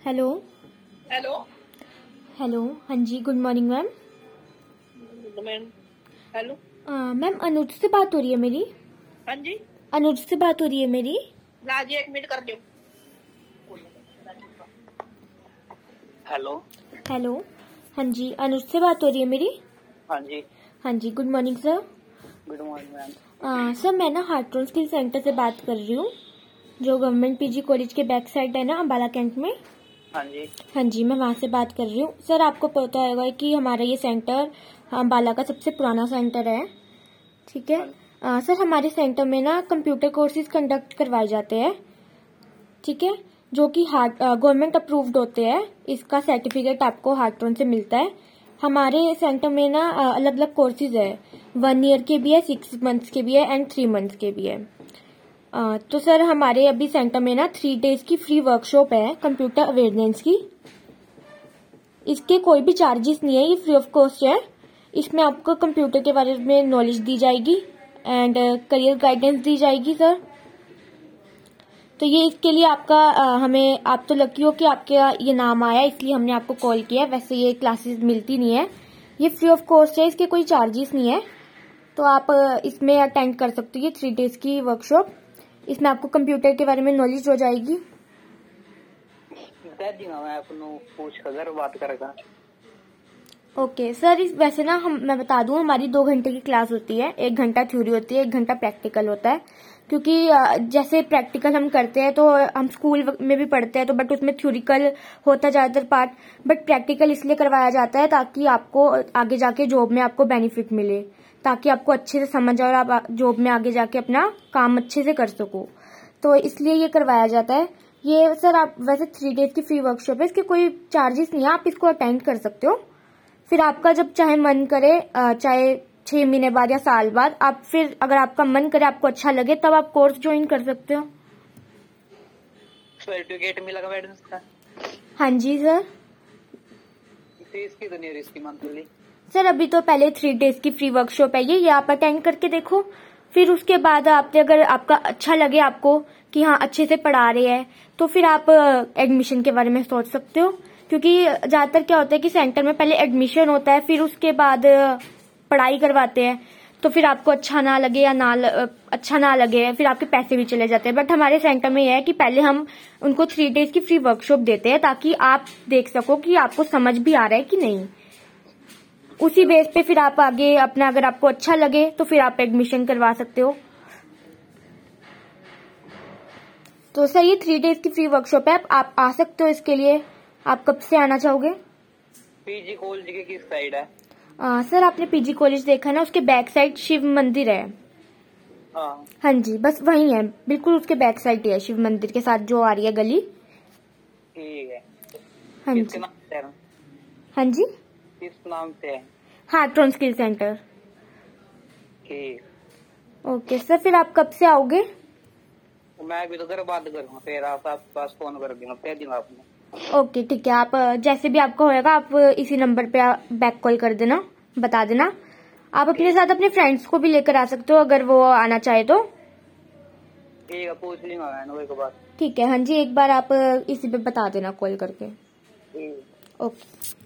Hello. Hello. Hello, हाँ जी, good morning ma'am. Ma'am hello. Ma'am Anuj से बात हो रही है मेरी? हाँ जी। अनुज से बात हो रही है मेरी? ना जी, 1 मिनट कर दो। हेलो। हेलो, हाँ जी, अनुज से बात हो रही है मेरी? हाँ जी। हाँ जी, good morning sir. Good morning ma'am. Sir मैं ना हार्ट्रॉन स्किल सेंटर से बात कर रही हूँ, जो गवर्नमेंट पीजी कॉलेज के बैक साइड है ना, अम्बाला कैंट में। हाँ जी। हाँ जी, मैं वहाँ से बात कर रही हूँ। सर आपको पता होगा कि हमारा ये सेंटर अम्बाला का सबसे पुराना सेंटर है, ठीक है। सर हमारे सेंटर में ना कंप्यूटर कोर्सेज कंडक्ट करवाए जाते हैं, ठीक है, जो कि गवर्नमेंट अप्रूव्ड होते हैं। इसका सर्टिफिकेट आपको हार्ट्रॉन से मिलता है। हमारे सेंटर में ना अलग अलग कोर्सेज है, 1 ईयर के भी है, 6 मंथ्स के भी है एंड 3 मंथ्स के भी है। तो सर हमारे अभी सेंटर में ना 3 डेज की फ्री वर्कशॉप है कंप्यूटर अवेयरनेस की। इसके कोई भी चार्जेस नहीं है, ये फ्री ऑफ कॉस्ट है। इसमें आपको कंप्यूटर के बारे में नॉलेज दी जाएगी एंड करियर गाइडेंस दी जाएगी सर। तो ये इसके लिए आपका आप तो लकी हो कि आपका ये नाम आया, इसलिए हमने आपको कॉल किया। वैसे ये क्लासेस मिलती नहीं है, ये फ्री ऑफ कॉस्ट है, इसके कोई चार्जेस नहीं है। तो आप इसमें अटेंड कर सकते हो ये 3 डेज की वर्कशॉप। इसमें आपको कंप्यूटर के बारे में नॉलेज हो जाएगी। पूछ कर बात करेगा। ओके सर, वैसे ना मैं बता दूं, हमारी 2 घंटे की क्लास होती है। 1 घंटा थ्योरी होती है, 1 घंटा प्रैक्टिकल होता है। क्योंकि जैसे प्रैक्टिकल हम करते हैं तो हम स्कूल में भी पढ़ते हैं, तो बट उसमें थ्योरिकल होता है ज्यादातर पार्ट, बट प्रैक्टिकल इसलिए करवाया जाता है ताकि आपको आगे जाके जॉब में आपको बेनिफिट मिले, ताकि आपको अच्छे से समझ आए और आप जॉब में आगे जाके अपना काम अच्छे से कर सको। तो इसलिए ये करवाया जाता है। ये सर आप वैसे 3 डेज की फ्री वर्कशॉप है, इसके कोई चार्जेस नहीं है, आप इसको अटेंड कर सकते हो। फिर आपका जब चाहे मन करे, चाहे 6 महीने बाद या साल बाद, आप फिर अगर आपका मन करे, आपको अच्छा लगे, तब आप कोर्स ज्वाइन कर सकते हो। सर्टिफिकेट मिलेगा मैडम इसका? हाँ जी सर। फीस कितनी है इसकी मंथली? सर अभी तो पहले 3 डेज की फ्री वर्कशॉप है ये आप अटेंड करके देखो। फिर उसके बाद आपने अगर आपका अच्छा लगे आपको कि हाँ अच्छे से पढ़ा रहे हैं, तो फिर आप एडमिशन के बारे में सोच सकते हो। क्योंकि ज्यादातर क्या होता है कि सेंटर में पहले एडमिशन होता है, फिर उसके बाद पढ़ाई करवाते हैं। तो फिर आपको अच्छा ना लगे या अच्छा ना लगे, फिर आपके पैसे भी चले जाते हैं। बट हमारे सेंटर में यह है कि पहले हम उनको 3 डेज की फ्री वर्कशॉप देते हैं, ताकि आप देख सको कि आपको समझ भी आ रहा है कि नहीं। उसी बेस पे फिर आप आगे अपना, अगर आपको अच्छा लगे तो फिर आप एडमिशन करवा सकते हो। तो सर ये 3 डेज की फ्री वर्कशॉप है, आप आ सकते हो इसके लिए। आप कब से आना चाहोगे? पीजी कॉलेज के किस साइड है? सर आपने पीजी कॉलेज देखा ना, उसके बैक साइड शिव मंदिर है। हाँ जी, बस वही है, बिल्कुल उसके बैक साइड ही है, शिव मंदिर के साथ जो आ रही है गली। ठीक है। हाँ जी। हाँ जी, किस नाम से है? Hartron skill centre. ठीक। ओके सर, फिर आप कब से आओगे? मैं भी तो घर बात करूँगा, फिर आप पास फोन कर दूंगा, कह दूंगा आपने। ओके ठीक है, आप जैसे भी आपका होएगा आप इसी नंबर पे बैक कॉल कर देना, बता देना। आप अपने साथ अपने फ्रेंड्स को भी लेकर आ सकते हो अगर वो आना चाहे तो। ठीक है, पूछ लूंगा मैं एक बार। ठीक है, हाँ जी, एक बार आप इसी पे बता देना कॉल करके। ठीक। ओके।